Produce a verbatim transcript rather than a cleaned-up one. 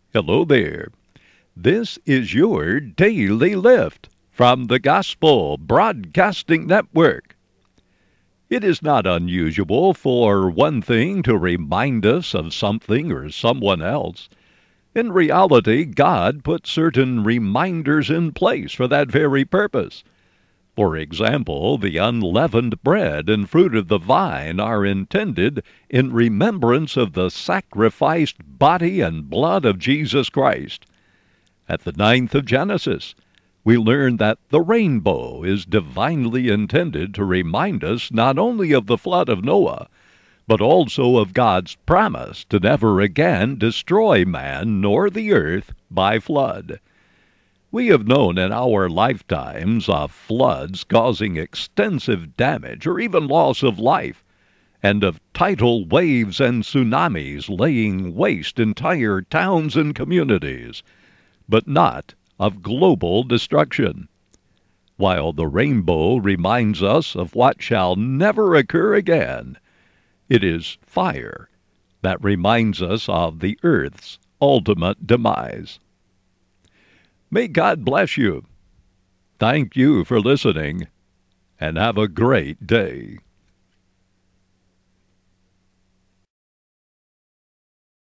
Hello there. This is your Daily Lift from the Gospel Broadcasting Network. It is not unusual for one thing to remind us of something or someone else. In reality, God put certain reminders in place for that very purpose. For example, the unleavened bread and fruit of the vine are intended in remembrance of the sacrificed body and blood of Jesus Christ. At the ninth of Genesis, we learn that the rainbow is divinely intended to remind us not only of the flood of Noah, but also of God's promise to never again destroy man nor the earth by flood. We have known in our lifetimes of floods causing extensive damage or even loss of life, and of tidal waves and tsunamis laying waste entire towns and communities, but not of global destruction. While the rainbow reminds us of what shall never occur again, it is fire that reminds us of the earth's ultimate demise. May God bless you. Thank you for listening, and have a great day.